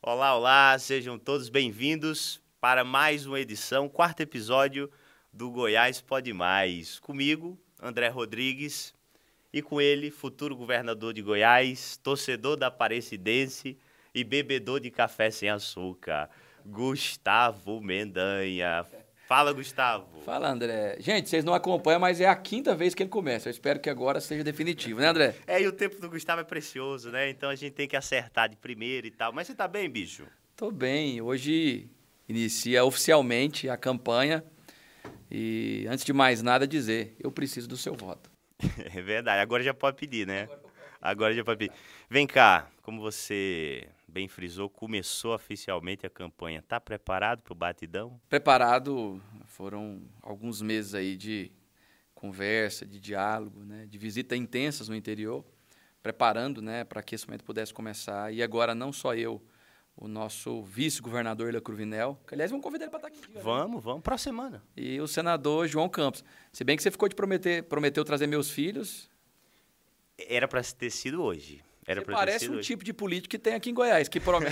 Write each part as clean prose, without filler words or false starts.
Olá, olá, sejam todos bem-vindos para mais uma edição, quarto episódio do Goiás Pode Mais. Comigo, André Rodrigues, e com ele, futuro governador de Goiás, torcedor da Aparecidense e bebedor de café sem açúcar, Gustavo Mendanha. Fala, Gustavo. Fala, André. Gente, vocês não acompanham, mas é a quinta vez que ele começa. Eu espero que agora seja definitivo, né, André? E o tempo do Gustavo é precioso, né? Então a gente tem que acertar de primeiro e tal. Mas você tá bem, bicho? Tô bem. Hoje inicia oficialmente a campanha. E antes de mais nada dizer, eu preciso do seu voto. É verdade. Agora já pode pedir, né? Agora já pode pedir. Vem cá, como você bem frisou, começou oficialmente a campanha. Tá preparado para o batidão? Preparado, foram alguns meses aí de conversa, de diálogo, né, de visita intensas no interior, preparando, né, para que esse momento pudesse começar. E agora não só eu, o nosso vice-governador Ila Cruvinel, que aliás vamos convidar ele para estar aqui. Dia, vamos, próxima semana. E o senador João Campos. Se bem que você ficou de prometeu trazer meus filhos. Era para ter sido hoje. Você parece um tipo de político que tem aqui em Goiás, que promete.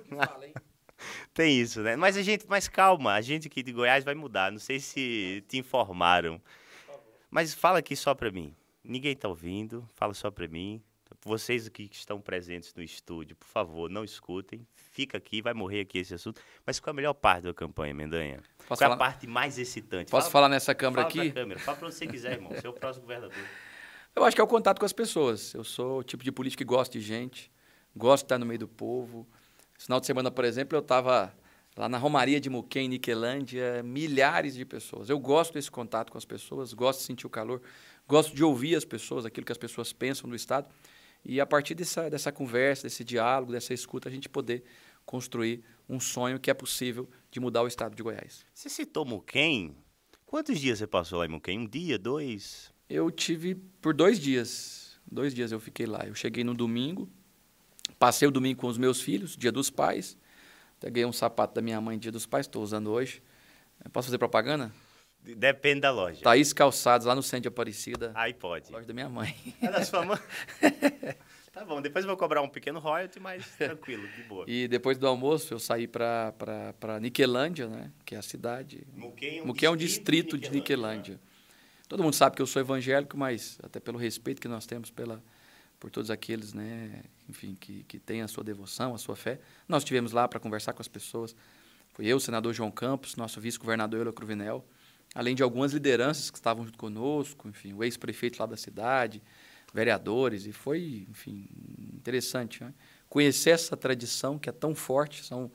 Tem isso, né? Mas calma, a gente aqui de Goiás vai mudar. Não sei se te informaram. Mas fala aqui só para mim. Ninguém tá ouvindo, fala só para mim. Vocês aqui que estão presentes no estúdio, por favor, não escutem. Fica aqui, vai morrer aqui esse assunto. Mas qual é a melhor parte da campanha, Mendanha? Qual é a parte mais excitante? Posso falar nessa câmera aqui? Fala para onde você quiser, irmão. Você é o próximo governador. Eu acho que é o contato com as pessoas. Eu sou o tipo de político que gosta de gente, gosto de estar no meio do povo. Esse final de semana, por exemplo, eu estava lá na Romaria de Muquem, em Niquelândia, milhares de pessoas. Eu gosto desse contato com as pessoas, gosto de sentir o calor, gosto de ouvir as pessoas, aquilo que as pessoas pensam do Estado. E a partir dessa conversa, desse diálogo, dessa escuta, a gente poder construir um sonho que é possível de mudar o Estado de Goiás. Você citou Muquem. Quantos dias você passou lá em Muquem? Um dia, dois? Eu tive por 2 dias. 2 dias eu fiquei lá. Eu cheguei no domingo, passei o domingo com os meus filhos, dia dos pais. Peguei um sapato da minha mãe, dia dos pais, estou usando hoje. Posso fazer propaganda? Depende da loja. Thaís Calçados, lá no centro de Aparecida. Aí pode. Loja da minha mãe. É da sua mãe? Tá bom, depois eu vou cobrar um pequeno royalty, mas tranquilo, de boa. E depois do almoço eu saí para Niquelândia, né, que é a cidade. Muquem é um distrito de Niquelândia. Né? Todo mundo sabe que eu sou evangélico, mas até pelo respeito que nós temos por todos aqueles, né, enfim, que têm a sua devoção, a sua fé. Nós estivemos lá para conversar com as pessoas. Fui eu, o senador João Campos, nosso vice-governador Ila Cruvinel, além de algumas lideranças que estavam junto conosco, enfim, o ex-prefeito lá da cidade, vereadores, e foi, enfim, interessante, né? Conhecer essa tradição que é tão forte, são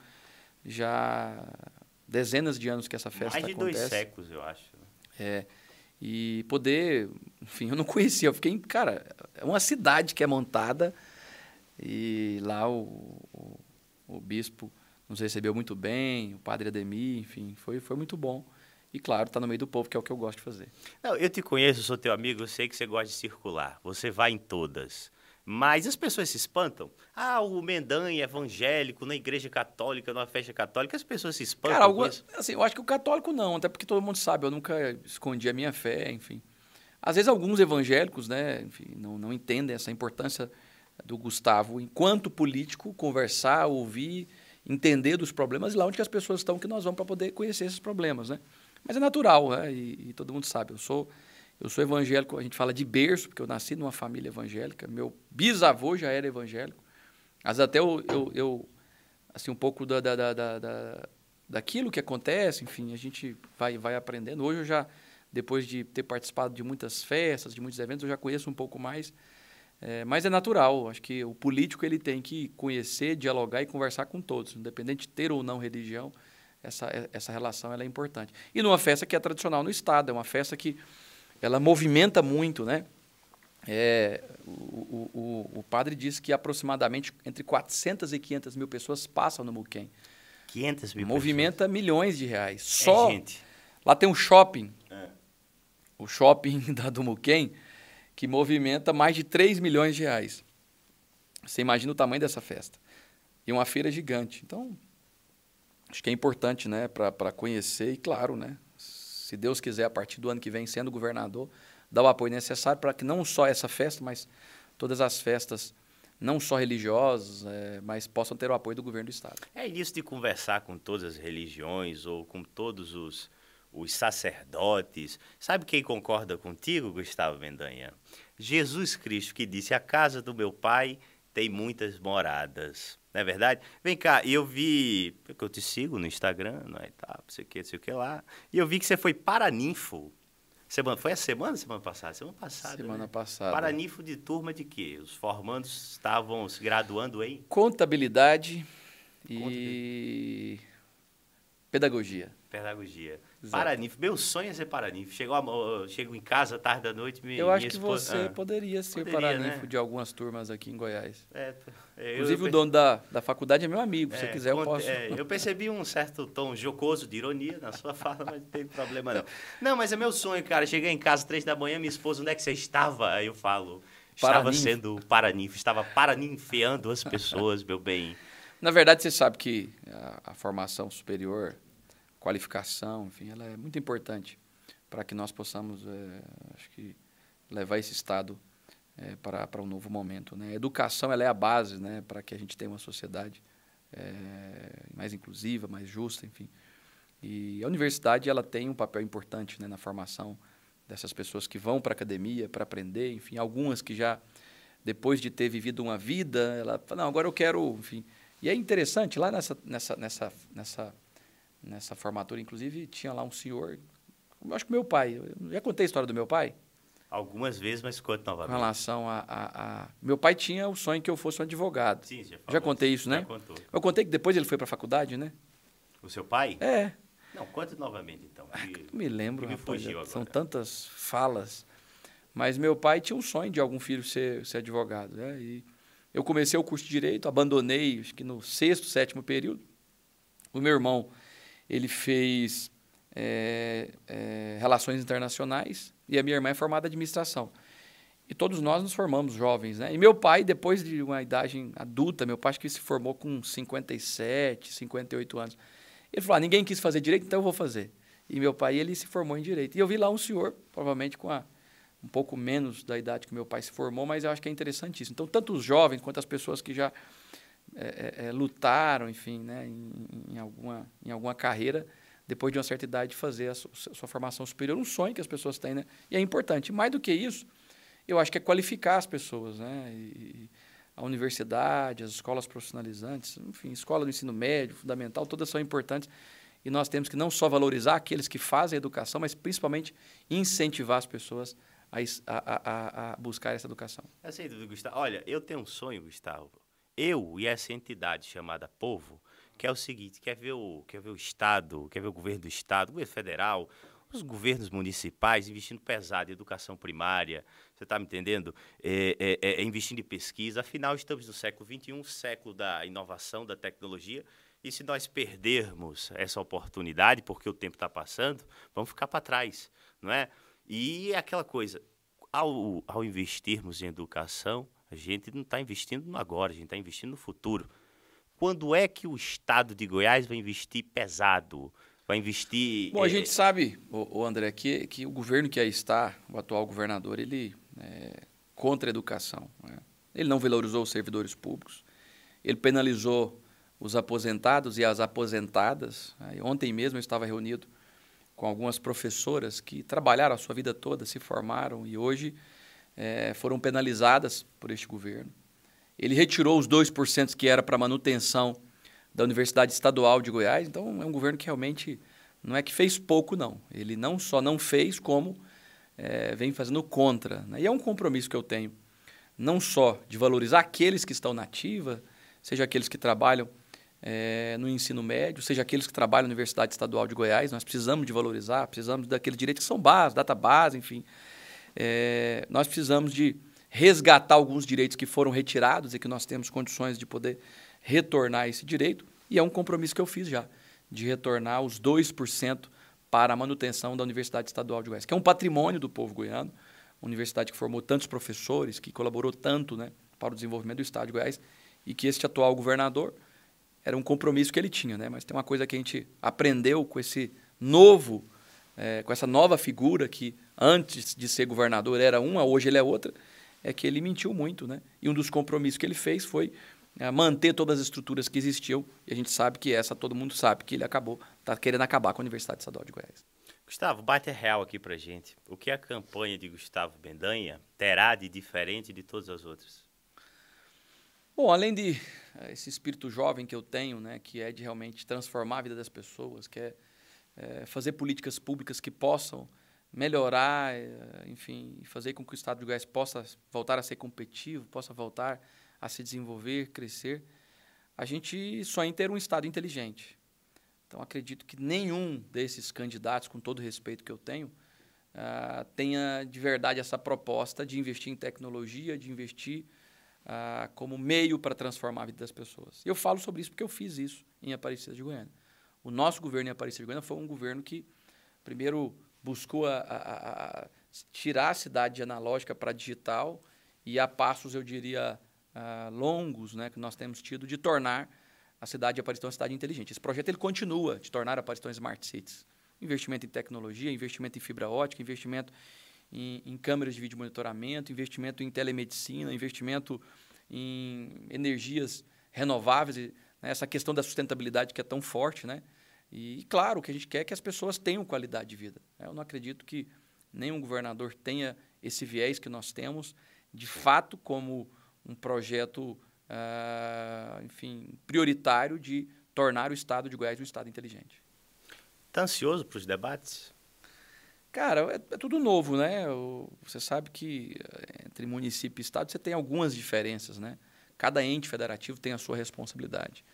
já dezenas de anos que essa festa acontece. Mais de 2 séculos, eu acho. E poder, enfim, eu não conhecia, eu fiquei, cara, é uma cidade que é montada e lá o bispo nos recebeu muito bem, o padre Ademir, enfim, foi muito bom. E, claro, tá no meio do povo, que é o que eu gosto de fazer. Não, eu te conheço, sou teu amigo, eu sei que você gosta de circular, você vai em todas. Mas as pessoas se espantam. O Mendanha é evangélico, na igreja católica, numa festa católica, as pessoas se espantam. Cara, assim, eu acho que o católico não, até porque todo mundo sabe, eu nunca escondi a minha fé, enfim. Às vezes alguns evangélicos, né, enfim, não entendem essa importância do Gustavo, enquanto político, conversar, ouvir, entender dos problemas e lá onde que as pessoas estão, que nós vamos para poder conhecer esses problemas, né? Mas é natural, né? E todo mundo sabe, eu sou evangélico, a gente fala de berço, porque eu nasci numa família evangélica, meu bisavô já era evangélico, mas até eu assim, um pouco daquilo que acontece, enfim, a gente vai aprendendo. Hoje eu já, depois de ter participado de muitas festas, de muitos eventos, eu já conheço um pouco mais, mas é natural, acho que o político ele tem que conhecer, dialogar e conversar com todos, independente de ter ou não religião, essa relação ela é importante. E numa festa que é tradicional no Estado, é uma festa que ela movimenta muito, né? O padre disse que aproximadamente entre 400 e 500 mil pessoas passam no Muquem. 500 mil movimenta pessoas. Milhões de reais. Gente. Lá tem um shopping, o shopping do Muquem, que movimenta mais de 3 milhões de reais. Você imagina o tamanho dessa festa. E uma feira gigante. Então, acho que é importante, né, para conhecer e, claro, né, se Deus quiser, a partir do ano que vem, sendo governador, dar o apoio necessário para que não só essa festa, mas todas as festas não só religiosos, mas possam ter o apoio do governo do Estado. É isso de conversar com todas as religiões ou com todos os sacerdotes. Sabe quem concorda contigo, Gustavo Mendanha? Jesus Cristo, que disse: a casa do meu pai tem muitas moradas. Não é verdade? Vem cá, eu vi, porque eu te sigo no Instagram, não é, tá, não sei o que lá, e eu vi que você foi paraninfo. Foi a semana passada? Semana passada, Semana né? passada. Paraninfo de turma de quê? Os formandos estavam se graduando em? Contabilidade e pedagogia. Pedagogia. Exato. Paraninfo. Meu sonho é ser paraninfo. Chego em casa tarde da noite, eu acho que você poderia ser paraninfo, né? de algumas turmas aqui em Goiás. Eu Inclusive, o dono da faculdade é meu amigo. Se você quiser, eu posso... eu percebi um certo tom jocoso de ironia na sua fala, mas não tem problema não. Não, mas é meu sonho, cara. Chegar em casa 3 da manhã, minha esposa: onde é que você estava? Aí eu falo: estava sendo paraninfo, estava paraninfeando as pessoas, meu bem. Na verdade, você sabe que a formação superior, qualificação, enfim, ela é muito importante para que nós possamos, acho que, levar esse Estado para um novo momento, né? A educação, ela é a base, né, para que a gente tenha uma sociedade mais inclusiva, mais justa, enfim. E a universidade, ela tem um papel importante, né, na formação dessas pessoas que vão para a academia para aprender, enfim, algumas que já, depois de ter vivido uma vida, ela fala: não, agora eu quero, enfim. E é interessante, lá nessa formatura, inclusive, tinha lá um senhor, eu acho que meu pai, eu já contei a história do meu pai? Algumas vezes, mas conta novamente. Com relação meu pai tinha o sonho que eu fosse um advogado. Sim, já contei isso, né? Já contou. Eu contei que depois ele foi para a faculdade, né? O seu pai? É. Não, conte novamente, então. Não me lembro, me rapaz, fugiu agora. São tantas falas. Mas meu pai tinha um sonho de algum filho ser advogado, né? E eu comecei o curso de Direito, abandonei, acho que no 6º, 7º período. O meu irmão, ele fez Relações Internacionais e a minha irmã é formada em Administração. E todos nós nos formamos jovens, né? E meu pai, depois de uma idade adulta, meu pai acho que se formou com 57, 58 anos. Ele falou: ninguém quis fazer Direito, então eu vou fazer. E meu pai, ele se formou em Direito. E eu vi lá um senhor, provavelmente com um pouco menos da idade que meu pai se formou, mas eu acho que é interessantíssimo. Então, tanto os jovens quanto as pessoas que já lutaram, enfim, né, em alguma carreira, depois de uma certa idade, fazer a sua formação superior, um sonho que as pessoas têm, né? E é importante. Mais do que isso, eu acho que é qualificar as pessoas, né? E a universidade, as escolas profissionalizantes, enfim, escola do ensino médio, fundamental, todas são importantes. E nós temos que não só valorizar aqueles que fazem a educação, mas principalmente incentivar as pessoas a buscar essa educação. Sem dúvida, Gustavo. Olha, eu tenho um sonho, Gustavo. Eu e essa entidade chamada Povo, que é o seguinte: quer ver o Estado, quer ver o governo do Estado, o governo federal, os governos municipais investindo pesado em educação primária, você está me entendendo? Investindo em pesquisa. Afinal, estamos no século XXI, século da inovação, da tecnologia, e se nós perdermos essa oportunidade, porque o tempo está passando, vamos ficar para trás, não é? E é aquela coisa, ao investirmos em educação, a gente não está investindo no agora, a gente está investindo no futuro. Quando é que o Estado de Goiás vai investir pesado? Vai investir... Bom, a gente sabe, André, que o governo que aí está, o atual governador, ele é contra a educação, né? Ele não valorizou os servidores públicos, ele penalizou os aposentados e as aposentadas. Ontem mesmo eu estava reunido com algumas professoras que trabalharam a sua vida toda, se formaram e hoje foram penalizadas por este governo. Ele retirou os 2% que era para manutenção da Universidade Estadual de Goiás. Então, é um governo que realmente não é que fez pouco, não. Ele não só não fez, como vem fazendo contra, né? E é um compromisso que eu tenho, não só de valorizar aqueles que estão na ativa, seja aqueles que trabalham no ensino médio, seja aqueles que trabalham na Universidade Estadual de Goiás. Nós precisamos de valorizar, precisamos daqueles direitos que são base, data base, enfim. Nós precisamos de resgatar alguns direitos que foram retirados e que nós temos condições de poder retornar esse direito, e é um compromisso que eu fiz já, de retornar os 2% para a manutenção da Universidade Estadual de Goiás, que é um patrimônio do povo goiano, uma universidade que formou tantos professores, que colaborou tanto, né, para o desenvolvimento do Estado de Goiás, e que este atual governador era um compromisso que ele tinha, né? Mas tem uma coisa que a gente aprendeu com esse novo, com essa nova figura que antes de ser governador era uma, hoje ele é outra, é que ele mentiu muito, né? E um dos compromissos que ele fez foi manter todas as estruturas que existiam, e a gente sabe que todo mundo sabe que ele está querendo acabar com a Universidade Estadual de Goiás. Gustavo, bate real aqui pra gente. O que a campanha de Gustavo Mendanha terá de diferente de todas as outras? Bom, além de esse espírito jovem que eu tenho, né, que é de realmente transformar a vida das pessoas, que é fazer políticas públicas que possam melhorar, enfim, fazer com que o Estado de Goiás possa voltar a ser competitivo, possa voltar a se desenvolver, crescer, a gente sonha em ter um Estado inteligente. Então, acredito que nenhum desses candidatos, com todo o respeito que eu tenho, tenha de verdade essa proposta de investir em tecnologia, de investir como meio para transformar a vida das pessoas. E eu falo sobre isso porque eu fiz isso em Aparecida de Goiânia. O nosso governo em Aparecida de Goiânia foi um governo que, primeiro, buscou tirar a cidade analógica para a digital e a passos, eu diria, longos, né, que nós temos tido, de tornar a cidade de Aparecida uma cidade inteligente. Esse projeto ele continua de tornar Aparecida uma Smart Cities. Investimento em tecnologia, investimento em fibra ótica, investimento em câmeras de vídeo monitoramento, investimento em telemedicina, investimento em energias renováveis, né, essa questão da sustentabilidade que é tão forte, né? E, claro, o que a gente quer é que as pessoas tenham qualidade de vida. Eu não acredito que nenhum governador tenha esse viés que nós temos, de fato, como um projeto, enfim, prioritário de tornar o Estado de Goiás um Estado inteligente. Está ansioso para os debates? Cara, é tudo novo, né? Você sabe que entre município e Estado você tem algumas diferenças, né? Cada ente federativo tem a sua responsabilidade.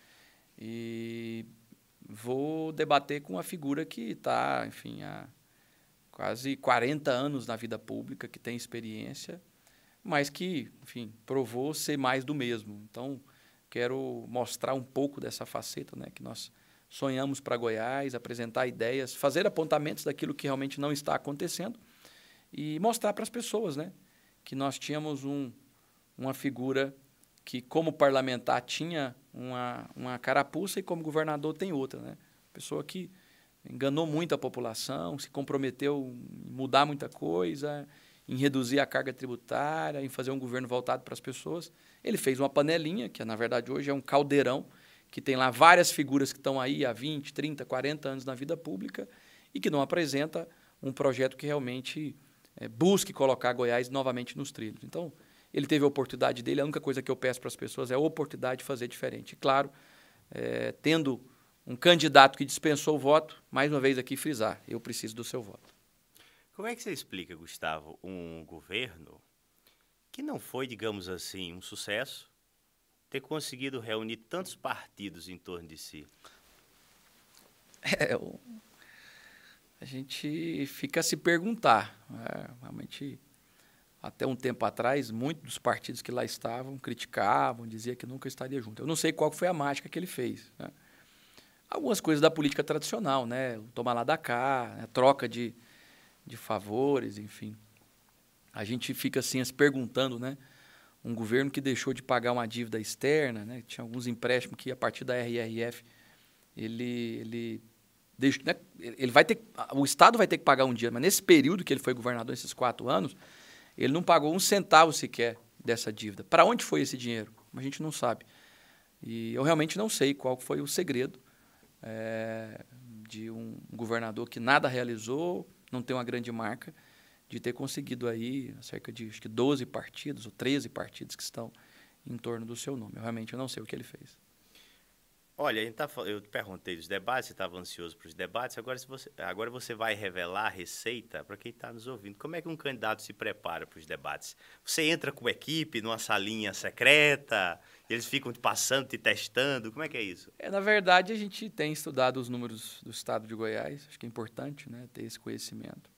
E vou debater com uma figura que está, enfim, há quase 40 anos na vida pública, que tem experiência, mas que, enfim, provou ser mais do mesmo. Então, quero mostrar um pouco dessa faceta, né, que nós sonhamos para Goiás, apresentar ideias, fazer apontamentos daquilo que realmente não está acontecendo e mostrar para as pessoas, né, que nós tínhamos uma figura que, como parlamentar, tinha uma carapuça e, como governador, tem outra, né? Pessoa que enganou muito a população, se comprometeu em mudar muita coisa, em reduzir a carga tributária, em fazer um governo voltado para as pessoas. Ele fez uma panelinha, que na verdade hoje é um caldeirão, que tem lá várias figuras que estão aí há 20, 30, 40 anos na vida pública e que não apresenta um projeto que realmente busque colocar Goiás novamente nos trilhos. Então, ele teve a oportunidade dele, a única coisa que eu peço para as pessoas é a oportunidade de fazer diferente. E, claro, tendo um candidato que dispensou o voto, mais uma vez aqui frisar, eu preciso do seu voto. Como é que você explica, Gustavo, um governo que não foi, digamos assim, um sucesso, ter conseguido reunir tantos partidos em torno de si? A gente fica a se perguntar. Realmente, até um tempo atrás, muitos dos partidos que lá estavam criticavam, diziam que nunca estaria junto. Eu não sei qual foi a mágica que ele fez, né? Algumas coisas da política tradicional, né? O toma lá da cá, a troca de favores, enfim. A gente fica assim se perguntando, né? Um governo que deixou de pagar uma dívida externa, né? Tinha alguns empréstimos que, a partir da RRF, ele deixa, né? O Estado vai ter que pagar um dia, mas nesse período que ele foi governador, esses 4 anos, ele não pagou um centavo sequer dessa dívida. Para onde foi esse dinheiro? A gente não sabe. E eu realmente não sei qual foi o segredo de um governador que nada realizou, não tem uma grande marca, de ter conseguido aí cerca de acho que 12 partidos ou 13 partidos que estão em torno do seu nome. Eu realmente não sei o que ele fez. Olha, eu te perguntei dos debates, você estava ansioso para os debates, agora você vai revelar a receita para quem está nos ouvindo. Como é que um candidato se prepara para os debates? Você entra com a equipe numa salinha secreta, eles ficam te passando, te testando, como é que é isso? Na verdade, a gente tem estudado os números do estado de Goiás, acho que é importante, né, ter esse conhecimento.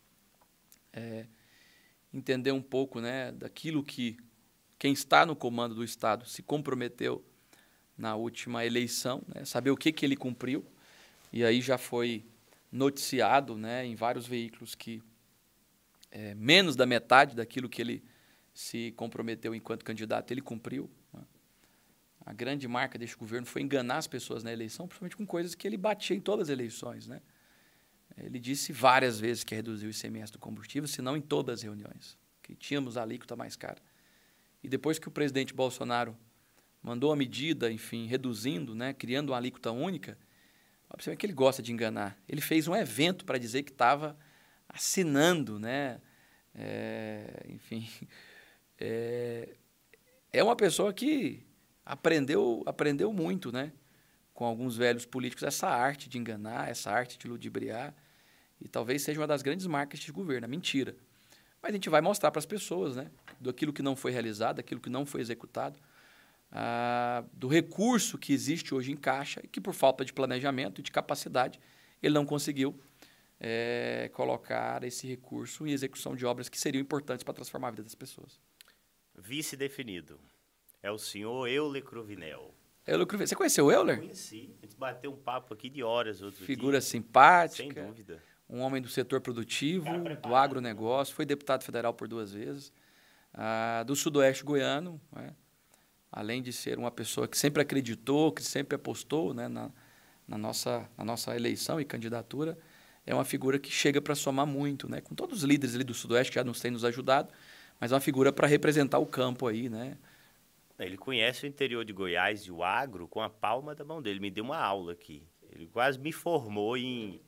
Entender um pouco, né, daquilo que quem está no comando do estado se comprometeu na última eleição, né, saber o que ele cumpriu, e aí já foi noticiado, né, em vários veículos que menos da metade daquilo que ele se comprometeu enquanto candidato, ele cumpriu, né. A grande marca deste governo foi enganar as pessoas na eleição, principalmente com coisas que ele batia em todas as eleições, né. Ele disse várias vezes que reduziu o ICMS do combustível, se não em todas as reuniões, que tínhamos a alíquota mais cara. E depois que o presidente Bolsonaro mandou a medida, enfim, reduzindo, né, criando uma alíquota única, observe que ele gosta de enganar. Ele fez um evento para dizer que estava assinando, né? Enfim, é uma pessoa que aprendeu muito, né? Com alguns velhos políticos, essa arte de enganar, essa arte de ludibriar, e talvez seja uma das grandes marcas de governo, a mentira. Mas a gente vai mostrar para as pessoas, né? Daquilo que não foi realizado, daquilo que não foi executado, do recurso que existe hoje em Caixa e que, por falta de planejamento e de capacidade, ele não conseguiu colocar esse recurso em execução de obras que seriam importantes para transformar a vida das pessoas. Vice definido. É o senhor Euler Cruvinel. Euler Cruvinel. Você conheceu o Euler? Conheci. A gente bateu um papo aqui de horas outro Figura dia. simpática. Sem dúvida. Um homem do setor produtivo, do agronegócio, foi deputado federal por 2 vezes, do sudoeste goiano, né? Além de ser uma pessoa que sempre acreditou, que sempre apostou, né, na nossa eleição e candidatura, é uma figura que chega para somar muito, né, com todos os líderes ali do sudoeste que já nos têm nos ajudado, mas é uma figura para representar o campo aí, né? Ele conhece o interior de Goiás e o agro com a palma da mão dele. Me deu uma aula aqui. Ele quase me formou em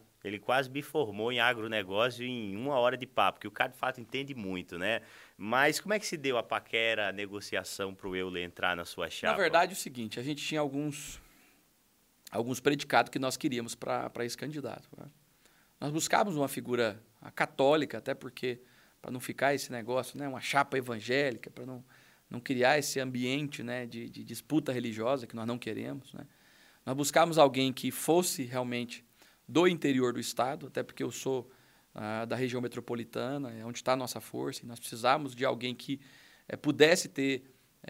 agronegócio em 1 hora de papo, porque o cara, de fato, entende muito, né? Mas como é que se deu a paquera, a negociação para o Euler entrar na sua chapa? Na verdade, é o seguinte, a gente tinha alguns predicados que nós queríamos para esse candidato, né? Nós buscávamos uma figura católica, até porque, para não ficar esse negócio, né, uma chapa evangélica, para não criar esse ambiente, né, de disputa religiosa que nós não queremos, né? Nós buscávamos alguém que fosse realmente do interior do estado, até porque eu sou da região metropolitana, é onde está a nossa força, e nós precisávamos de alguém que pudesse ter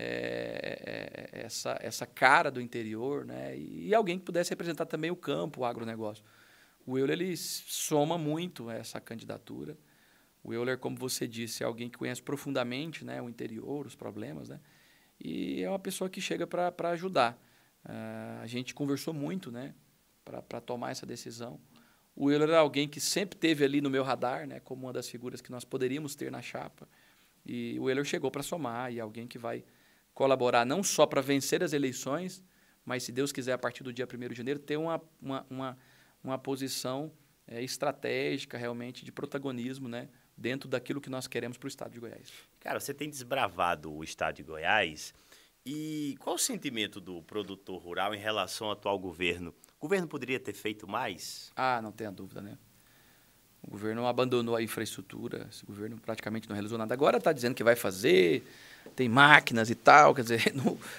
essa cara do interior, né? E alguém que pudesse representar também o campo, o agronegócio. O Euler, ele soma muito essa candidatura. O Euler, como você disse, é alguém que conhece profundamente, né, o interior, os problemas, né? E é uma pessoa que chega para ajudar. A gente conversou muito, né, para tomar essa decisão. O Euler era alguém que sempre esteve ali no meu radar, né, como uma das figuras que nós poderíamos ter na chapa. E o Euler chegou para somar, e é alguém que vai colaborar não só para vencer as eleições, mas, se Deus quiser, a partir do dia 1º de janeiro, ter uma posição estratégica, realmente, de protagonismo, né, dentro daquilo que nós queremos para o estado de Goiás. Cara, você tem desbravado o estado de Goiás, e qual o sentimento do produtor rural em relação ao atual governo? O governo poderia ter feito mais? Não tenha dúvida, né? O governo abandonou a infraestrutura, esse governo praticamente não realizou nada. Agora está dizendo que vai fazer, tem máquinas e tal, quer dizer,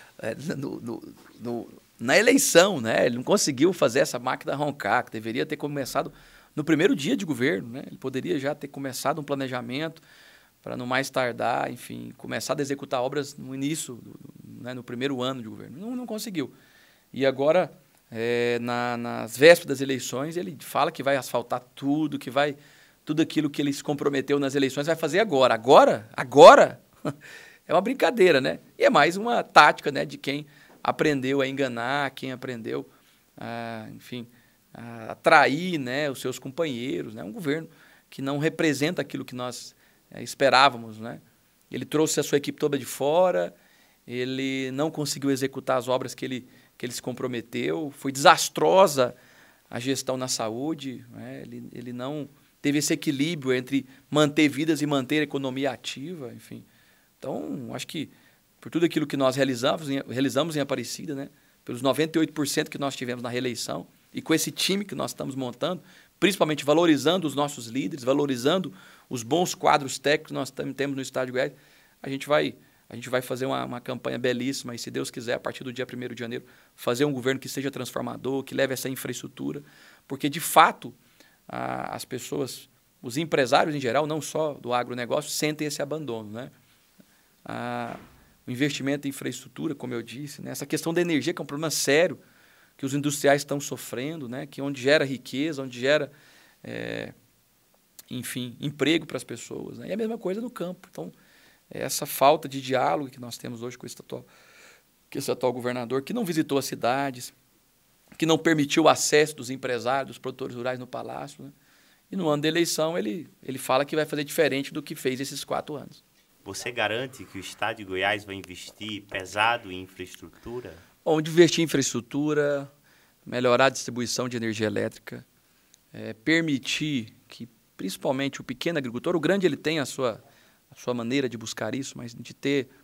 na eleição, né? Ele não conseguiu fazer essa máquina roncar, que deveria ter começado no primeiro dia de governo, né? Ele poderia já ter começado um planejamento para, no mais tardar, enfim, começar a executar obras no início, né, no primeiro ano de governo. Não conseguiu. E agora, nas vésperas das eleições, ele fala que vai asfaltar tudo, que vai... Tudo aquilo que ele se comprometeu nas eleições vai fazer agora. Agora? É uma brincadeira, né? E é mais uma tática, né, de quem aprendeu a enganar, quem aprendeu a, enfim, a atrair, né, os seus companheiros, né? Um governo que não representa aquilo que nós esperávamos, né? Ele trouxe a sua equipe toda de fora, ele não conseguiu executar as obras que ele se comprometeu, foi desastrosa a gestão na saúde, né? Ele não teve esse equilíbrio entre manter vidas e manter a economia ativa, enfim. Então, acho que por tudo aquilo que nós realizamos em Aparecida, né, pelos 98% que nós tivemos na reeleição, e com esse time que nós estamos montando, principalmente valorizando os nossos líderes, valorizando os bons quadros técnicos que nós temos no estado de Goiás, a gente vai fazer uma campanha belíssima, e, se Deus quiser, a partir do dia 1º de janeiro, fazer um governo que seja transformador, que leve essa infraestrutura, porque, de fato, as pessoas, os empresários em geral, não só do agronegócio, sentem esse abandono, né? O investimento em infraestrutura, como eu disse, né? Essa questão da energia, que é um problema sério, que os industriais estão sofrendo, né? Que onde gera riqueza, onde gera, enfim, emprego para as pessoas, né? E a mesma coisa no campo. Então, essa falta de diálogo que nós temos hoje com esse atual governador, que não visitou as cidades, que não permitiu o acesso dos empresários, dos produtores rurais no Palácio, né? E no ano da eleição ele fala que vai fazer diferente do que fez esses 4 anos. você garante que o Estado de Goiás vai investir pesado em infraestrutura? Bom, de investir em infraestrutura, melhorar a distribuição de energia elétrica, permitir que, principalmente, o pequeno agricultor, o grande ele tem a sua maneira de buscar isso, mas de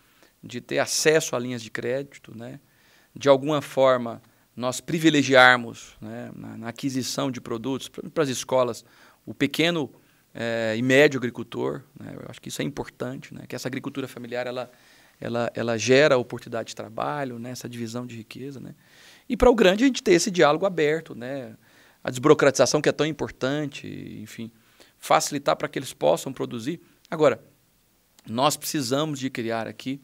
ter acesso a linhas de crédito, né? De alguma forma, nós privilegiarmos, né, na aquisição de produtos para as escolas, o pequeno e médio agricultor, né? Eu acho que isso é importante, né? Que essa agricultura familiar ela gera oportunidade de trabalho, né? Essa divisão de riqueza, né? E para o grande a gente ter esse diálogo aberto, né? A desburocratização que é tão importante, enfim, facilitar para que eles possam produzir. Agora, nós precisamos de criar aqui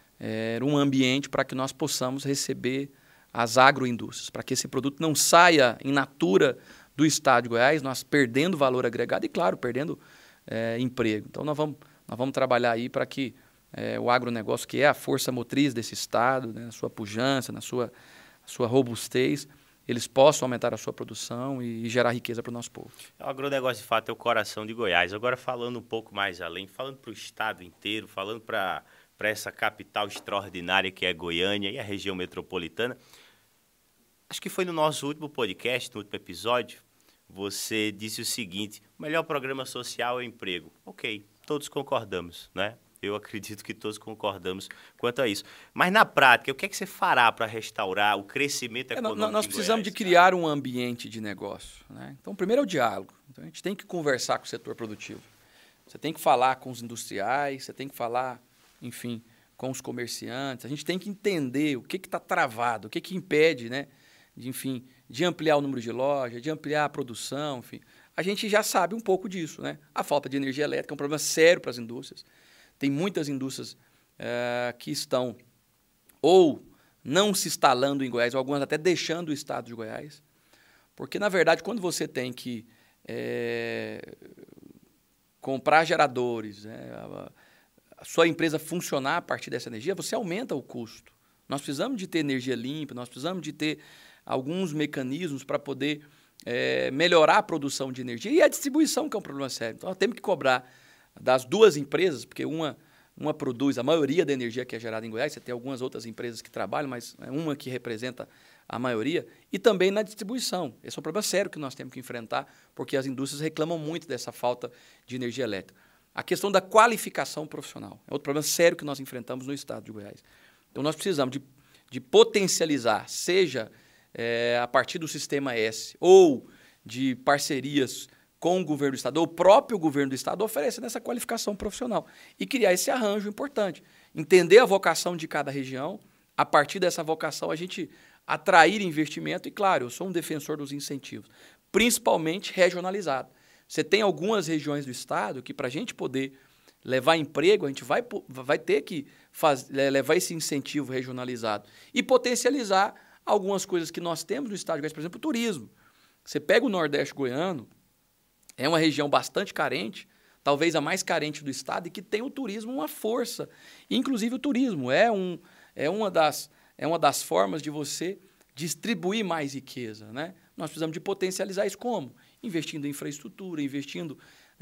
um ambiente para que nós possamos receber as agroindústrias, para que esse produto não saia in natura do Estado de Goiás, nós perdendo valor agregado e, claro, perdendo emprego. Então, nós vamos trabalhar aí para que o agronegócio, que é a força motriz desse Estado, né, na sua pujança, na sua robustez, eles possam aumentar a sua produção e gerar riqueza para o nosso povo. O agronegócio, de fato, é o coração de Goiás. Agora, falando um pouco mais além, falando para o Estado inteiro, falando para essa capital extraordinária que é Goiânia e a região metropolitana, acho que foi no nosso último podcast, no último episódio, você disse o seguinte: o melhor programa social é o emprego. Ok, todos concordamos, né? Eu acredito que todos concordamos quanto a isso. Mas, na prática, o que é que você fará para restaurar o crescimento econômico nós precisamos de criar um ambiente de negócio, né? Então, primeiro é o diálogo. Então, a gente tem que conversar com o setor produtivo. Você tem que falar com os industriais, você tem que falar, enfim, com os comerciantes. A gente tem que entender o que está travado, o que impede, né? De ampliar o número de lojas, de ampliar a produção, enfim. A gente já sabe um pouco disso, né? A falta de energia elétrica é um problema sério para as indústrias. Tem muitas indústrias que estão ou não se instalando em Goiás, ou algumas até deixando o estado de Goiás. Porque, na verdade, quando você tem que comprar geradores, né, a sua empresa funcionar a partir dessa energia, você aumenta o custo. Nós precisamos de ter energia limpa, nós precisamos de ter alguns mecanismos para poder melhorar a produção de energia e a distribuição, que é um problema sério. Então, nós temos que cobrar das duas empresas, porque uma produz a maioria da energia que é gerada em Goiás, você tem algumas outras empresas que trabalham, mas é uma que representa a maioria, e também na distribuição. Esse é um problema sério que nós temos que enfrentar, porque as indústrias reclamam muito dessa falta de energia elétrica. A questão da qualificação profissional é outro problema sério que nós enfrentamos no estado de Goiás. Então, nós precisamos de potencializar, seja a partir do Sistema S ou de parcerias com o governo do estado, ou o próprio governo do estado oferecendo essa qualificação profissional e criar esse arranjo importante. Entender a vocação de cada região, a partir dessa vocação a gente atrair investimento e, claro, eu sou um defensor dos incentivos, principalmente regionalizado. Você tem algumas regiões do estado que, para a gente poder levar emprego, a gente vai ter que levar esse incentivo regionalizado e potencializar algumas coisas que nós temos no estado de Goiás, por exemplo, o turismo. Você pega o Nordeste goiano, é uma região bastante carente, talvez a mais carente do estado, e que tem o turismo uma força. Inclusive, o turismo é uma das formas de você distribuir mais riqueza, né? Nós precisamos de potencializar isso como? Investindo em infraestrutura, investindo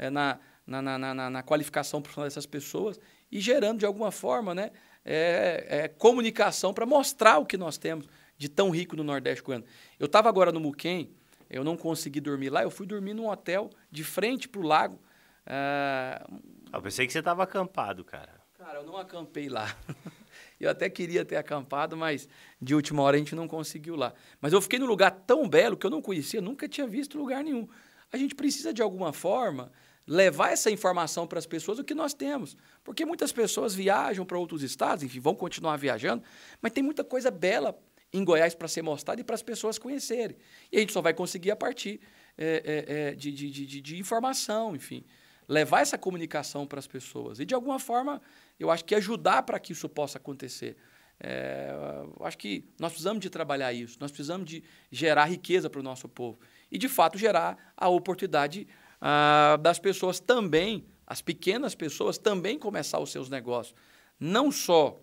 na qualificação profissional dessas pessoas e gerando, de alguma forma, né, comunicação para mostrar o que nós temos de tão rico no Nordeste goiano. Eu estava agora no Muquem, eu não consegui dormir lá, eu fui dormir num hotel de frente para o lago. Eu pensei que você estava acampado, cara. Cara, eu não acampei lá. Eu até queria ter acampado, mas de última hora a gente não conseguiu lá. Mas eu fiquei num lugar tão belo que eu não conhecia, nunca tinha visto lugar nenhum. A gente precisa, de alguma forma, levar essa informação para as pessoas, o que nós temos. Porque muitas pessoas viajam para outros estados, enfim, vão continuar viajando, mas tem muita coisa bela em Goiás para ser mostrada e para as pessoas conhecerem. E a gente só vai conseguir a partir de informação, enfim. Levar essa comunicação para as pessoas. E, de alguma forma, eu acho que ajudar para que isso possa acontecer. Eu acho que nós precisamos de trabalhar isso. Nós precisamos de gerar riqueza para o nosso povo. E, de fato, gerar a oportunidade das pessoas também, as pequenas pessoas, também começar os seus negócios. Não só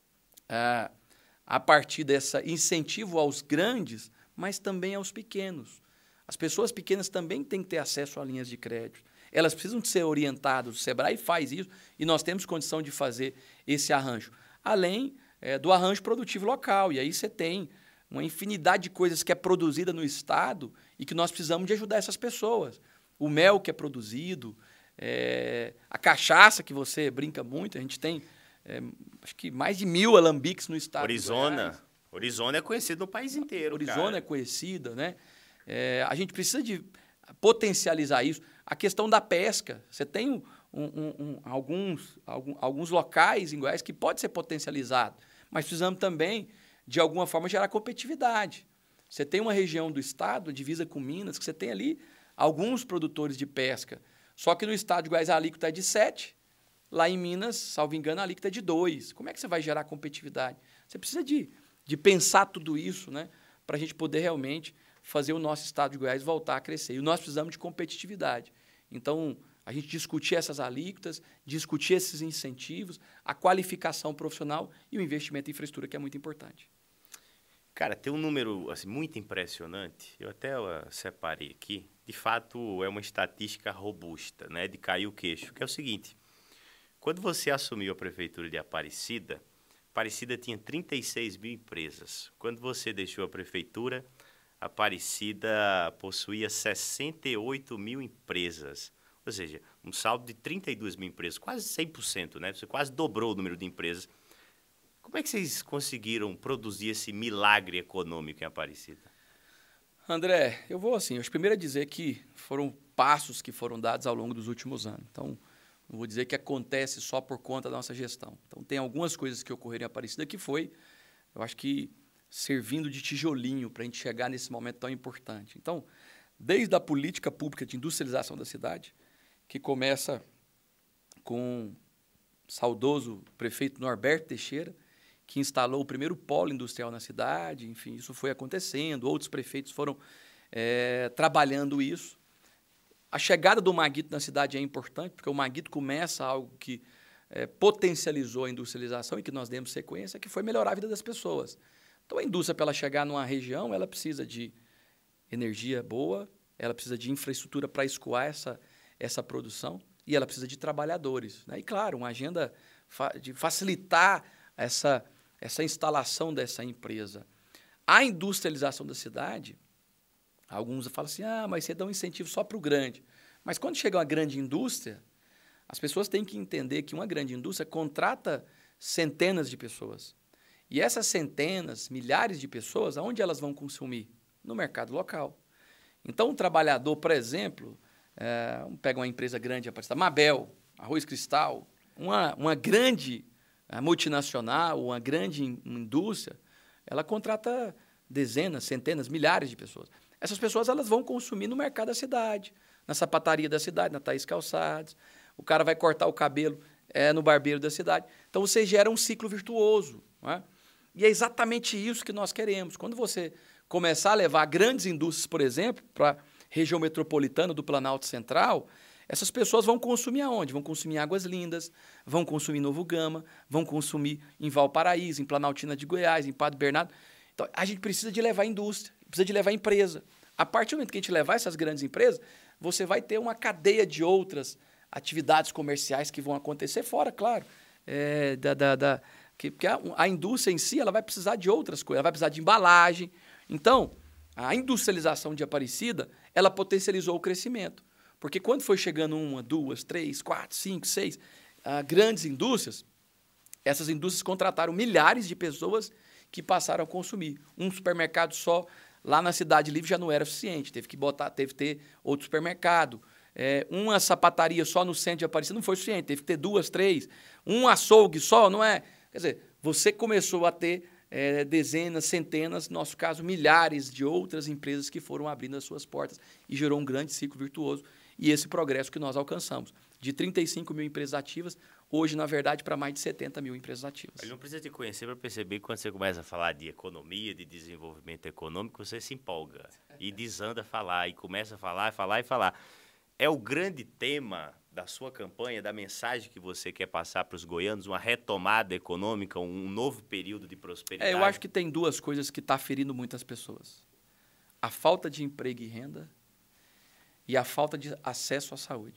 a partir desse incentivo aos grandes, mas também aos pequenos. As pessoas pequenas também têm que ter acesso a linhas de crédito. Elas precisam de ser orientadas. O Sebrae faz isso e nós temos condição de fazer esse arranjo. Além do arranjo produtivo local. E aí você tem uma infinidade de coisas que é produzida no Estado e que nós precisamos de ajudar essas pessoas. O mel que é produzido, a cachaça que você brinca muito, a gente tem acho que mais de 1000 alambiques no Estado. Orizona é conhecido no país inteiro, Orizona é conhecida, né? A gente precisa de potencializar isso. A questão da pesca. Você tem alguns locais em Goiás que pode ser potencializado, mas precisamos também, de alguma forma, gerar competitividade. Você tem uma região do estado, divisa com Minas, que você tem ali alguns produtores de pesca. Só que no estado de Goiás a alíquota é de 7%, lá em Minas, salvo engano, a alíquota é de 2%. Como é que você vai gerar competitividade? Você precisa de pensar tudo isso, né, para a gente poder realmente fazer o nosso estado de Goiás voltar a crescer. E nós precisamos de competitividade. Então, a gente discutir essas alíquotas, discutir esses incentivos, a qualificação profissional e o investimento em infraestrutura, que é muito importante. Cara, tem um número assim, muito impressionante, eu até separei aqui, de fato é uma estatística robusta, né, de cair o queixo, que é o seguinte: quando você assumiu a prefeitura de Aparecida tinha 36 mil empresas. Quando você deixou a prefeitura, Aparecida possuía 68 mil empresas. Ou seja, um saldo de 32 mil empresas, quase 100%, né? Você quase dobrou o número de empresas. Como é que vocês conseguiram produzir esse milagre econômico em Aparecida? André, eu vou assim, acho primeiro a dizer que foram passos que foram dados ao longo dos últimos anos. Então, não vou dizer que acontece só por conta da nossa gestão. Então, tem algumas coisas que ocorreram em Aparecida que foi, eu acho que, servindo de tijolinho para a gente chegar nesse momento tão importante. Então, desde a política pública de industrialização da cidade, que começa com o saudoso prefeito Norberto Teixeira, que instalou o primeiro polo industrial na cidade, enfim, isso foi acontecendo, outros prefeitos foram trabalhando isso. A chegada do Maguito na cidade é importante, porque o Maguito começa algo que potencializou a industrialização e que nós demos sequência, que foi melhorar a vida das pessoas. Então, a indústria, para ela chegar numa região, ela precisa de energia boa, ela precisa de infraestrutura para escoar essa produção e ela precisa de trabalhadores, né? E, claro, uma agenda de facilitar essa instalação dessa empresa. A industrialização da cidade, alguns falam assim, mas você dá um incentivo só para o grande. Mas quando chega uma grande indústria, as pessoas têm que entender que uma grande indústria contrata centenas de pessoas. E essas centenas, milhares de pessoas, aonde elas vão consumir? No mercado local. Então, um trabalhador, por exemplo, pega uma empresa grande, Mabel, Arroz Cristal, uma grande multinacional, uma grande indústria, ela contrata dezenas, centenas, milhares de pessoas. Essas pessoas elas vão consumir no mercado da cidade, na sapataria da cidade, na Thaís Calçados. O cara vai cortar o cabelo no barbeiro da cidade. Então, você gera um ciclo virtuoso, não é? E é exatamente isso que nós queremos. Quando você começar a levar grandes indústrias, por exemplo, para a região metropolitana do Planalto Central, essas pessoas vão consumir aonde? Vão consumir em Águas Lindas, vão consumir em Novo Gama, vão consumir em Valparaíso, em Planaltina de Goiás, em Padre Bernardo. Então, a gente precisa de levar indústria, precisa de levar empresa. A partir do momento que a gente levar essas grandes empresas, você vai ter uma cadeia de outras atividades comerciais que vão acontecer fora, claro, porque a indústria em si ela vai precisar de outras coisas, ela vai precisar de embalagem. Então, a industrialização de Aparecida, ela potencializou o crescimento. Porque quando foi chegando 1, 2, 3, 4, 5, 6 grandes indústrias, essas indústrias contrataram milhares de pessoas que passaram a consumir. Um supermercado só lá na Cidade Livre já não era suficiente, teve que ter outro supermercado. Uma sapataria só no centro de Aparecida não foi suficiente, teve que ter 2, 3. Um açougue só, não é? Quer dizer, você começou a ter dezenas, centenas, no nosso caso, milhares de outras empresas que foram abrindo as suas portas e gerou um grande ciclo virtuoso. E esse progresso que nós alcançamos, de 35 mil empresas ativas, hoje, na verdade, para mais de 70 mil empresas ativas. Ele não precisa te conhecer para perceber que quando você começa a falar de economia, de desenvolvimento econômico, você se empolga e desanda a falar, e começa a falar. É o grande tema da sua campanha, da mensagem que você quer passar para os goianos, uma retomada econômica, um novo período de prosperidade? Eu acho que tem duas coisas que estão ferindo muitas pessoas. A falta de emprego e renda e a falta de acesso à saúde.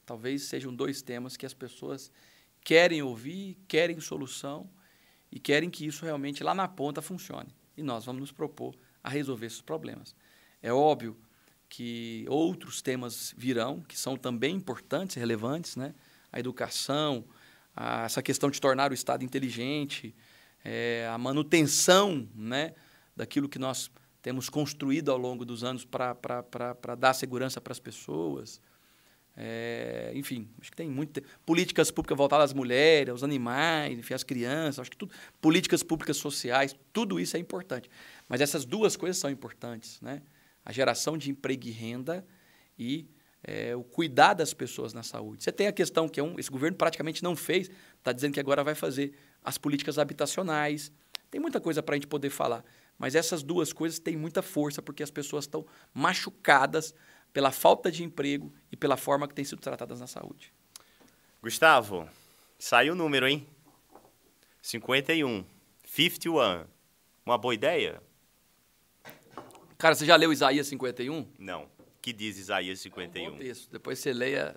Talvez sejam 2 temas que as pessoas querem ouvir, querem solução e querem que isso realmente lá na ponta funcione. E nós vamos nos propor a resolver esses problemas. É óbvio que outros temas virão, que são também importantes e relevantes, né? A educação, essa questão de tornar o Estado inteligente, a manutenção, né, daquilo que nós temos construído ao longo dos anos para dar segurança para as pessoas. Enfim, acho que tem políticas públicas voltadas às mulheres, aos animais, enfim, às crianças, acho que tudo, políticas públicas sociais, tudo isso é importante. Mas essas 2 coisas são importantes, né? A geração de emprego e renda e o cuidar das pessoas na saúde. Você tem a questão que esse governo praticamente não fez, está dizendo que agora vai fazer as políticas habitacionais. Tem muita coisa para a gente poder falar, mas essas 2 coisas têm muita força porque as pessoas estão machucadas pela falta de emprego e pela forma que têm sido tratadas na saúde. Gustavo, saiu o número, hein? 51. 51. Uma boa ideia? Cara, você já leu Isaías 51? Não. O que diz Isaías 51? É um bom texto. Depois você leia.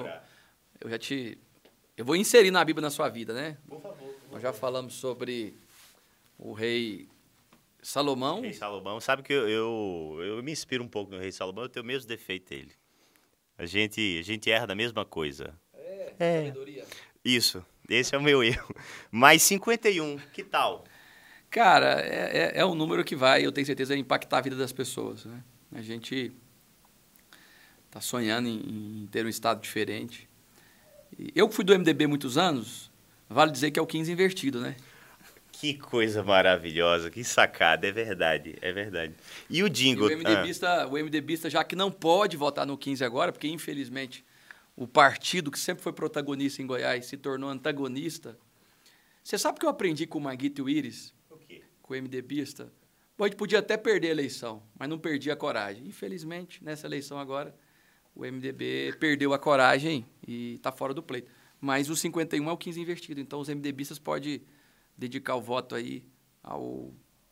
Eu vou inserir na Bíblia na sua vida, né? Por favor. Nós já falamos sobre o rei Salomão. Rei Salomão. Sabe que eu me inspiro um pouco no rei Salomão, eu tenho o mesmo defeito dele. A gente erra da mesma coisa. Sabedoria. Isso. Esse é o meu erro. Mas 51, que tal? Cara, é um número que vai, eu tenho certeza, impactar a vida das pessoas, né? A gente está sonhando em ter um estado diferente. Eu que fui do MDB muitos anos, vale dizer que é o 15 invertido, né? Que coisa maravilhosa, que sacada, é verdade. E o jingle? E o MDBista, já que não pode votar no 15 agora, porque infelizmente o partido que sempre foi protagonista em Goiás se tornou antagonista. Você sabe o que eu aprendi com o Maguito e o Íris? O quê? Com o MDBista? Bom, a gente podia até perder a eleição, mas não perdia a coragem. Infelizmente, nessa eleição agora, o MDB perdeu a coragem e está fora do pleito. Mas o 51 é o 15 invertido, então os MDBistas podem dedicar o voto aí ao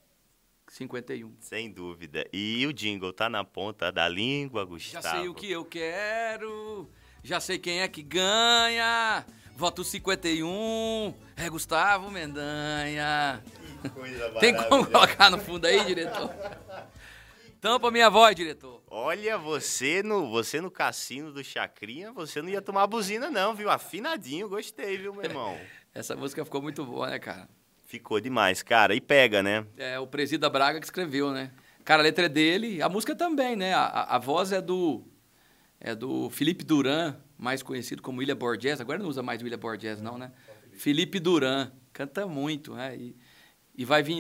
51. Sem dúvida. E o jingle tá na ponta da língua, Gustavo. Já sei o que eu quero, já sei quem é que ganha. Voto 51, é Gustavo Mendanha. Que coisa maravilhosa. Tem como colocar no fundo aí, diretor? Tampa minha voz, diretor. Olha, você no cassino do Chacrinha, você não ia tomar buzina não, viu? Afinadinho, gostei, viu, meu irmão? Essa música ficou muito boa, né, cara? Ficou demais, cara. E pega, né? É o Presida Braga que escreveu, né? Cara, a letra é dele, a música também, né? A voz é do Felipe Duran, mais conhecido como William Borges. Agora não usa mais William Borges, não, né? Felipe Duran. Canta muito, né? E vai vir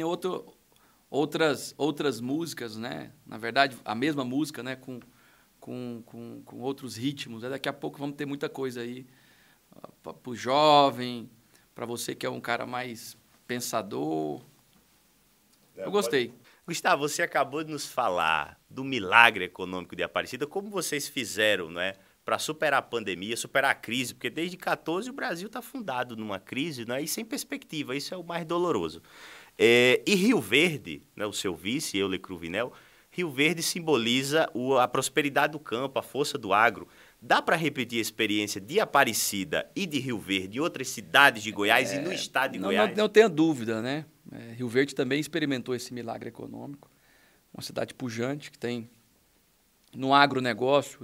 outras músicas, né? Na verdade, a mesma música, né? Com outros ritmos. Daqui a pouco vamos ter muita coisa aí para o jovem, para você que é um cara mais pensador. Eu gostei. Gustavo, você acabou de nos falar do milagre econômico de Aparecida. Como vocês fizeram, né, para superar a pandemia, superar a crise? Porque desde 2014 o Brasil está afundado numa crise, né, e sem perspectiva. Isso é o mais doloroso. E Rio Verde, né, o seu vice, Euler Cruvinel, Rio Verde simboliza a prosperidade do campo, a força do agro. Dá para repetir a experiência de Aparecida e de Rio Verde em outras cidades de Goiás e no estado de Goiás? Não tenha dúvida, né? Rio Verde também experimentou esse milagre econômico. Uma cidade pujante que tem no agronegócio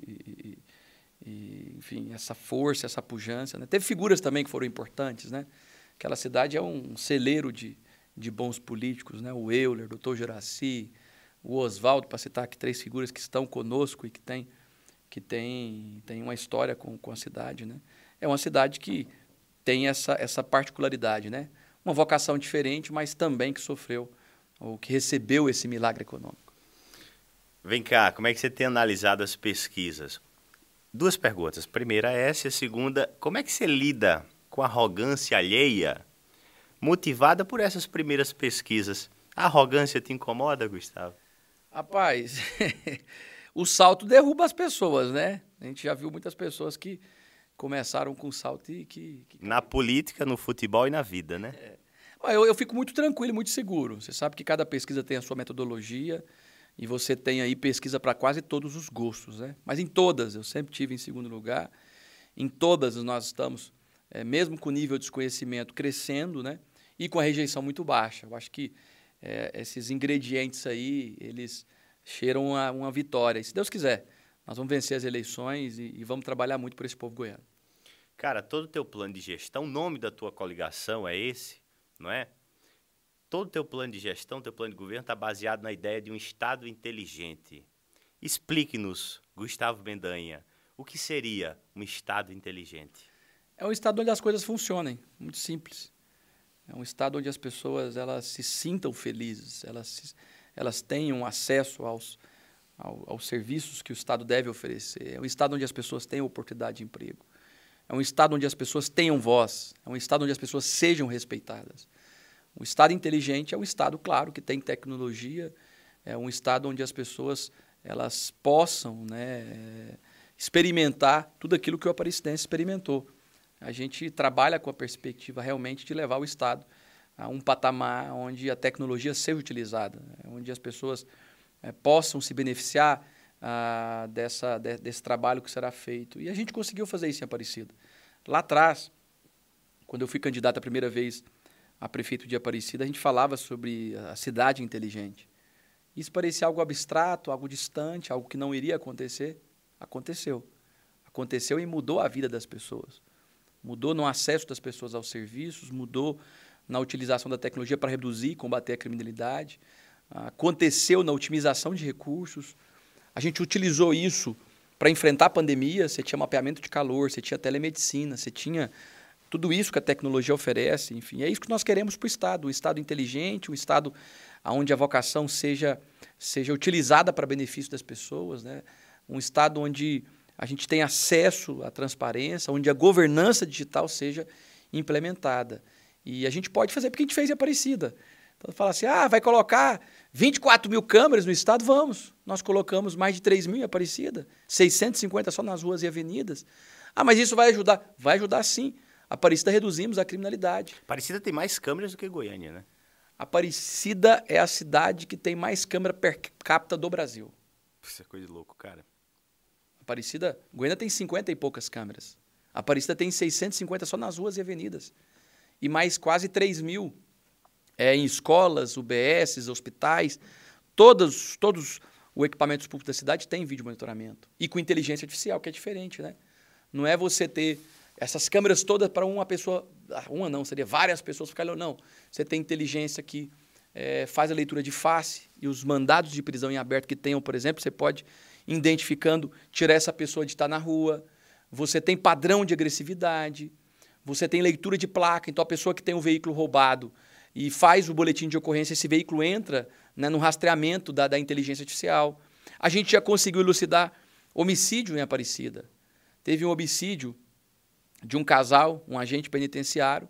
enfim, essa força, essa pujança, né? Teve figuras também que foram importantes, né? Aquela cidade é um celeiro de bons políticos, né? O Euler, o doutor Juraci, o Oswaldo, para citar aqui 3 figuras que estão conosco e que tem uma história com a cidade, né? É uma cidade que tem essa particularidade, né? Uma vocação diferente, mas também que sofreu, ou que recebeu esse milagre econômico. Vem cá, como é que você tem analisado as pesquisas? 2 perguntas. Primeira essa, e a segunda, como é que você lida com a arrogância alheia motivada por essas primeiras pesquisas? A arrogância te incomoda, Gustavo? Rapaz, o salto derruba as pessoas, né? A gente já viu muitas pessoas que começaram com salto e que... Na política, no futebol e na vida, né? Eu fico muito tranquilo, muito seguro. Você sabe que cada pesquisa tem a sua metodologia e você tem aí pesquisa para quase todos os gostos, né? Mas em todas eu sempre tive em segundo lugar em todas nós estamos, mesmo com o nível de desconhecimento crescendo, né? E com a rejeição muito baixa. Eu acho que esses ingredientes aí, eles cheiram a uma vitória. E se Deus quiser, nós vamos vencer as eleições e vamos trabalhar muito por esse povo goiano. Cara, todo o teu plano de gestão, o nome da tua coligação é esse, não é? Todo o teu plano de gestão, teu plano de governo está baseado na ideia de um Estado inteligente. Explique-nos, Gustavo Mendanha, o que seria um Estado inteligente? É um Estado onde as coisas funcionem, muito simples. É um Estado onde as pessoas elas se sintam felizes, elas tenham acesso aos serviços que o Estado deve oferecer. É um Estado onde as pessoas tenham oportunidade de emprego. É um Estado onde as pessoas tenham voz. É um Estado onde as pessoas sejam respeitadas. Um Estado inteligente é um Estado, claro, que tem tecnologia. É um Estado onde as pessoas elas possam, né, experimentar tudo aquilo que o aparecidense experimentou. A gente trabalha com a perspectiva realmente de levar o Estado a um patamar onde a tecnologia seja utilizada, onde as pessoas possam se beneficiar desse trabalho que será feito. E a gente conseguiu fazer isso em Aparecida. Lá atrás, quando eu fui candidato a primeira vez a prefeito de Aparecida, a gente falava sobre a cidade inteligente. Isso parecia algo abstrato, algo distante, algo que não iria acontecer. Aconteceu. Aconteceu e mudou a vida das pessoas. Mudou no acesso das pessoas aos serviços, mudou na utilização da tecnologia para reduzir e combater a criminalidade. Aconteceu na otimização de recursos. A gente utilizou isso para enfrentar a pandemia. Você tinha mapeamento de calor, você tinha telemedicina, você tinha tudo isso que a tecnologia oferece. Enfim, é isso que nós queremos para o Estado. Um Estado inteligente, um Estado onde a vocação seja utilizada para benefício das pessoas, né? Um Estado onde a gente tem acesso à transparência, onde a governança digital seja implementada. E a gente pode fazer porque a gente fez em Aparecida. Então, fala assim, vai colocar 24 mil câmeras no Estado? Vamos. Nós colocamos mais de 3 mil em Aparecida, 650 só nas ruas e avenidas. Mas isso vai ajudar? Vai ajudar sim. Aparecida reduzimos a criminalidade. Aparecida tem mais câmeras do que Goiânia, né? Aparecida é a cidade que tem mais câmera per capita do Brasil. Isso é coisa de louco, cara. Aparecida, Goiânia tem 50 e poucas câmeras. Aparecida tem 650 só nas ruas e avenidas. E mais quase 3 mil em escolas, UBS, hospitais. Todos os equipamentos públicos da cidade têm vídeo monitoramento. E com inteligência artificial, que é diferente, né? Não é você ter essas câmeras todas para uma pessoa... Uma não, seria várias pessoas ficarem... Não, você tem inteligência que faz a leitura de face e os mandados de prisão em aberto que tenham, por exemplo, você pode, identificando, tirar essa pessoa de estar na rua. Você tem padrão de agressividade. Você tem leitura de placa. Então, a pessoa que tem um veículo roubado e faz o boletim de ocorrência, esse veículo entra, né, no rastreamento da inteligência artificial. A gente já conseguiu elucidar homicídio em Aparecida. Teve um homicídio de um casal, um agente penitenciário,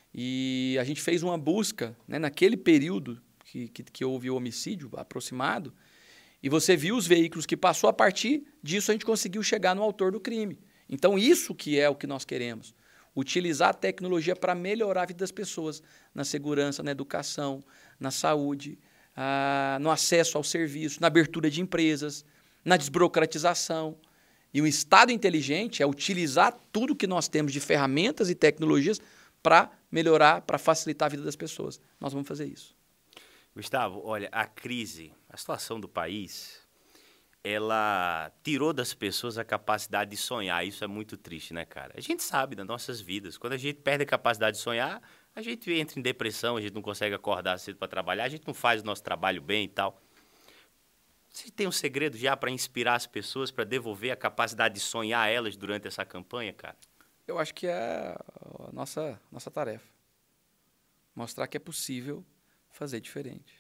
e a gente fez uma busca, né, naquele período que houve o homicídio aproximado, e você viu os veículos que passou, a partir disso a gente conseguiu chegar no autor do crime. Então, isso que é o que nós queremos. Utilizar a tecnologia para melhorar a vida das pessoas, na segurança, na educação, na saúde, no acesso ao serviço, na abertura de empresas, na desburocratização. E um Estado inteligente é utilizar tudo que nós temos de ferramentas e tecnologias para melhorar, para facilitar a vida das pessoas. Nós vamos fazer isso. Gustavo, olha, a crise, a situação do país, ela tirou das pessoas a capacidade de sonhar. Isso é muito triste, né, cara? A gente sabe das nossas vidas. Quando a gente perde a capacidade de sonhar, a gente entra em depressão, a gente não consegue acordar cedo para trabalhar, a gente não faz o nosso trabalho bem e tal. Você tem um segredo já para inspirar as pessoas, para devolver a capacidade de sonhar a elas durante essa campanha, cara? Eu acho que é a nossa tarefa. Mostrar que é possível fazer diferente.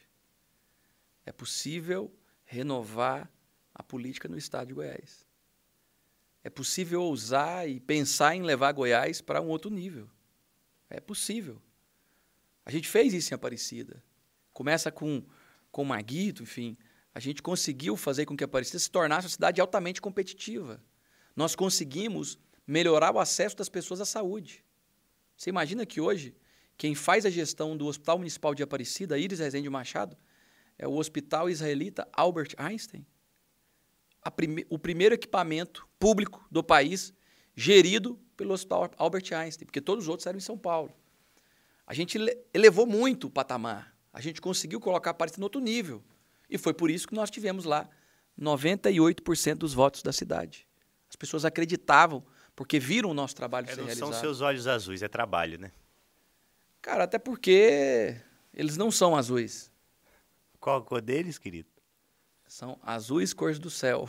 É possível renovar a política no estado de Goiás. É possível ousar e pensar em levar Goiás para um outro nível. É possível. A gente fez isso em Aparecida. Começa com Maguito, enfim. A gente conseguiu fazer com que Aparecida se tornasse uma cidade altamente competitiva. Nós conseguimos melhorar o acesso das pessoas à saúde. Você imagina que hoje, quem faz a gestão do Hospital Municipal de Aparecida, Iris Rezende Machado, é o Hospital Israelita Albert Einstein. O primeiro equipamento público do país gerido pelo Hospital Albert Einstein, porque todos os outros eram em São Paulo. A gente elevou muito o patamar. A gente conseguiu colocar a Aparecida no outro nível. E foi por isso que nós tivemos lá 98% dos votos da cidade. As pessoas acreditavam, porque viram o nosso trabalho ser realizado. Não são seus olhos azuis, é trabalho, né? Cara, até porque eles não são azuis. Qual a cor deles, querido? São azuis cores do céu.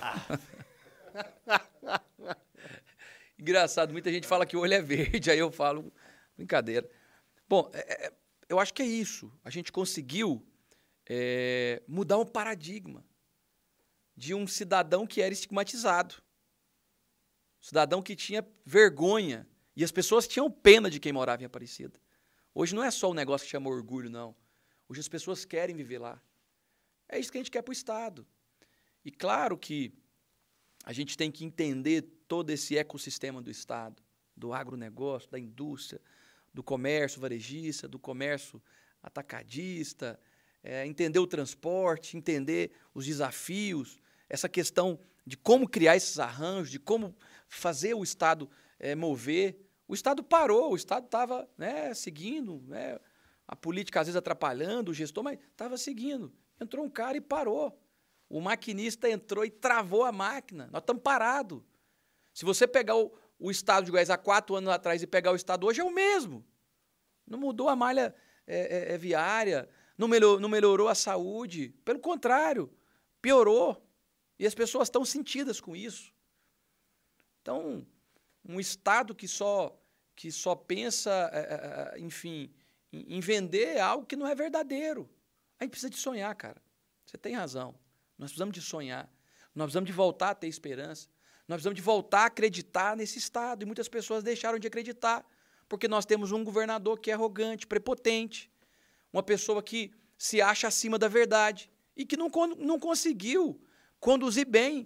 Engraçado, muita gente fala que o olho é verde, aí eu falo, brincadeira. Bom, eu acho que é isso. A gente conseguiu mudar um paradigma de um cidadão que era estigmatizado. Um cidadão que tinha vergonha. E as pessoas tinham pena de quem morava em Aparecida. Hoje não é só um negócio que chama orgulho, não. Hoje as pessoas querem viver lá. É isso que a gente quer para o Estado. E claro que a gente tem que entender todo esse ecossistema do Estado, do agronegócio, da indústria, do comércio varejista, do comércio atacadista, entender o transporte, entender os desafios, essa questão de como criar esses arranjos, de como fazer o Estado mover. O Estado parou, o Estado estava seguindo, a política às vezes atrapalhando, o gestor, mas estava seguindo. Entrou um cara e parou. O maquinista entrou e travou a máquina. Nós estamos parados. Se você pegar o Estado de Goiás há 4 anos atrás e pegar o Estado hoje, é o mesmo. Não mudou a malha viária, não melhorou a saúde. Pelo contrário, piorou. E as pessoas estão sentidas com isso. Então, um Estado que só pensa, enfim, em vender algo que não é verdadeiro. A gente precisa de sonhar, cara. Você tem razão. Nós precisamos de sonhar. Nós precisamos de voltar a ter esperança. Nós precisamos de voltar a acreditar nesse Estado. E muitas pessoas deixaram de acreditar, porque nós temos um governador que é arrogante, prepotente, uma pessoa que se acha acima da verdade e que não conseguiu conduzir bem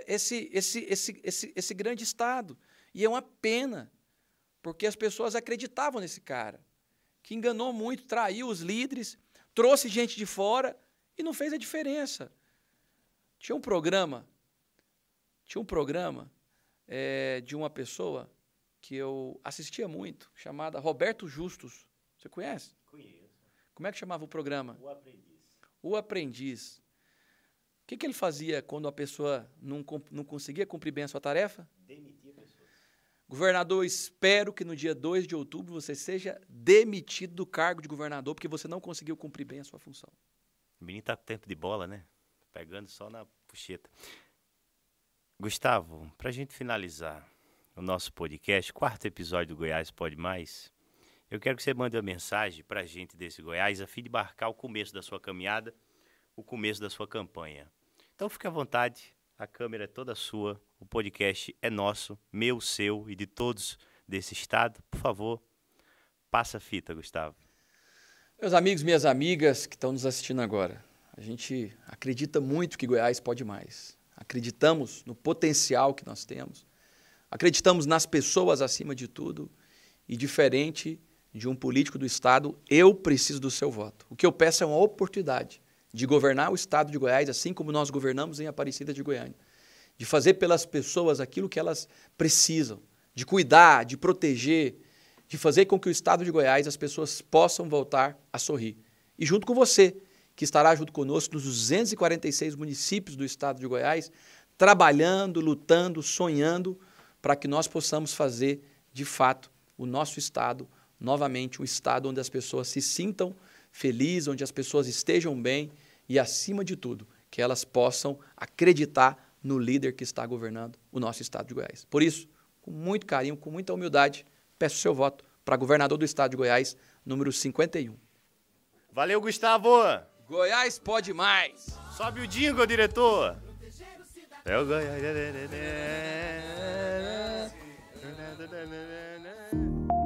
esse grande Estado. E é uma pena, porque as pessoas acreditavam nesse cara, que enganou muito, traiu os líderes, trouxe gente de fora e não fez a diferença. Tinha um programa de uma pessoa que eu assistia muito, chamada Roberto Justus. Você conhece? Conheço. Como é que chamava o programa? O Aprendiz. O Aprendiz. O que ele fazia quando a pessoa não conseguia cumprir bem a sua tarefa? Demitia a pessoa. Governador, espero que no dia 2 de outubro você seja demitido do cargo de governador porque você não conseguiu cumprir bem a sua função. O menino tá com tempo de bola, né? Pegando só na puxeta. Gustavo, pra gente finalizar o nosso podcast, 4º episódio do Goiás Pode Mais, eu quero que você mande uma mensagem pra gente desse Goiás a fim de marcar o começo da sua caminhada, o começo da sua campanha. Então fique à vontade, a câmera é toda sua, o podcast é nosso, meu, seu e de todos desse estado. Por favor, passa a fita, Gustavo. Meus amigos, minhas amigas que estão nos assistindo agora, a gente acredita muito que Goiás pode mais. Acreditamos no potencial que nós temos. Acreditamos nas pessoas acima de tudo. E diferente de um político do Estado, eu preciso do seu voto. O que eu peço é uma oportunidade de governar o Estado de Goiás, assim como nós governamos em Aparecida de Goiânia. De fazer pelas pessoas aquilo que elas precisam. De cuidar, de proteger, de fazer com que o Estado de Goiás as pessoas possam voltar a sorrir. E junto com você, que estará junto conosco nos 246 municípios do Estado de Goiás, trabalhando, lutando, sonhando, para que nós possamos fazer, de fato, o nosso Estado, novamente, um Estado onde as pessoas se sintam felizes, onde as pessoas estejam bem e, acima de tudo, que elas possam acreditar no líder que está governando o nosso Estado de Goiás. Por isso, com muito carinho, com muita humildade, peço o seu voto para governador do Estado de Goiás, número 51. Valeu, Gustavo! Goiás pode mais! Sobe o jingle, diretor! É o Goiás.